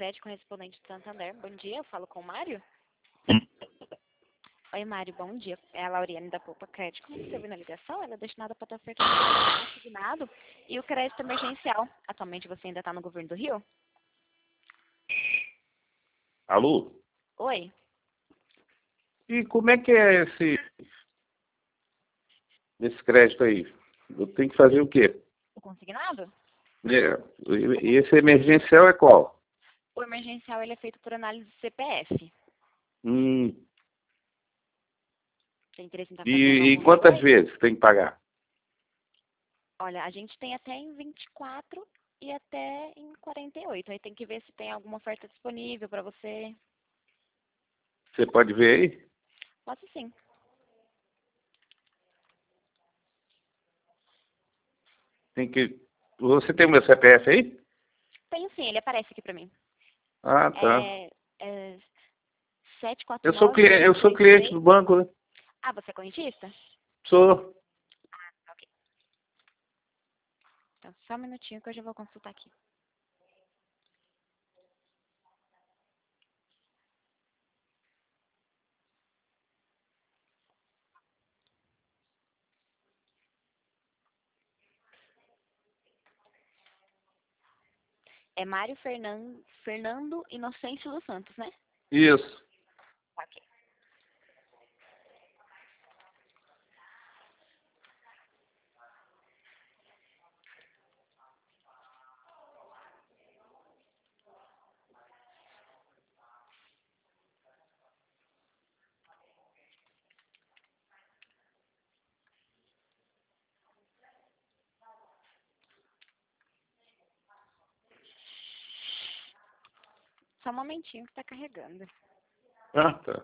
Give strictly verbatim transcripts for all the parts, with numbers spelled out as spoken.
crédito correspondente do Santander. Bom dia, eu falo com o Mário. Oi, Mário, bom dia. É a Lauriane da Poupa Crédito. Como você ouviu na ligação, ela é destinada para ter oferta de consignado e o crédito emergencial. Atualmente você ainda está no governo do Rio? Alô? Oi. E como é que é esse, esse crédito aí? Eu tenho que fazer o quê? O consignado? É, e esse emergencial é qual? O emergencial ele é feito por análise de C P F. Hum, Tem interesse em estar fazendo e, e algum dos quantas dois? vezes tem que pagar? Olha, a gente tem até em vinte e quatro e até em quarenta e oito. Aí tem que ver se tem alguma oferta disponível para você. Você pode ver aí? Posso sim. Tem que... Você tem o meu C P F aí? Tenho sim, ele aparece aqui para mim. Ah, tá. É, é sete quatro Eu sou, nove cliente, oito eu sou três cliente três. do banco, né? Ah, você é correntista? Sou. Ok. Então, só um minutinho que eu já vou consultar aqui. É Mário Fernando, Fernando Inocêncio dos Santos, né? Isso. Ok. Só um momentinho que tá carregando. Ah, tá.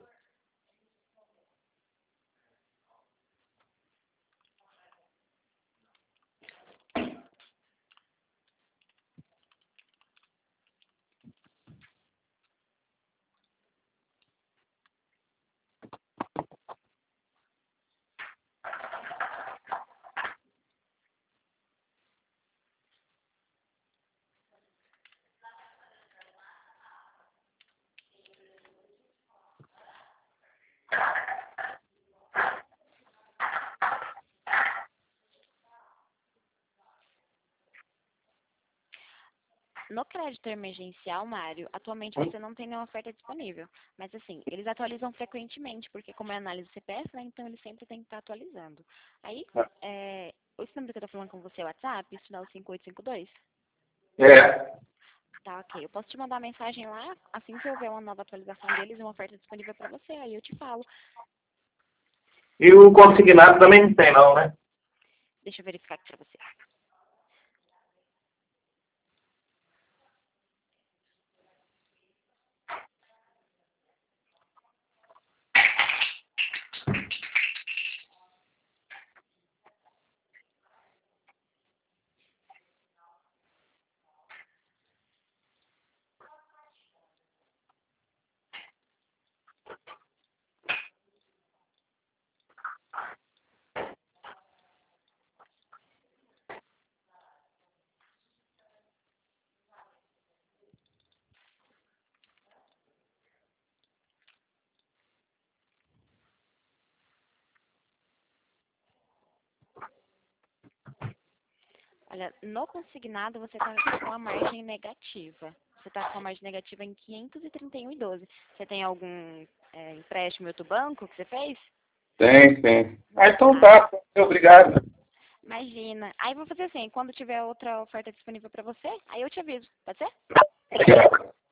No crédito emergencial, Mário, atualmente você não tem nenhuma oferta disponível. Mas assim, eles atualizam frequentemente, porque como é análise C P F, né, então eles sempre têm que estar atualizando. Aí, é, esse número que eu tô falando com você é o WhatsApp, isso dá o cinco oito cinco dois? É. Tá, ok. Eu posso te mandar uma mensagem lá, assim que houver uma nova atualização deles e uma oferta disponível para você, aí eu te falo. E o consignado também não tem não, né? Deixa eu verificar aqui para você. Olha, no consignado você está com a margem negativa. Você está com a margem negativa em quinhentos e trinta e um e doze. Você tem algum é, empréstimo em outro banco que você fez? Tem, tem. Ah, então Ah, tá. Obrigado. imagina. Aí eu vou fazer assim, quando tiver outra oferta disponível para você, aí eu te aviso. Pode ser?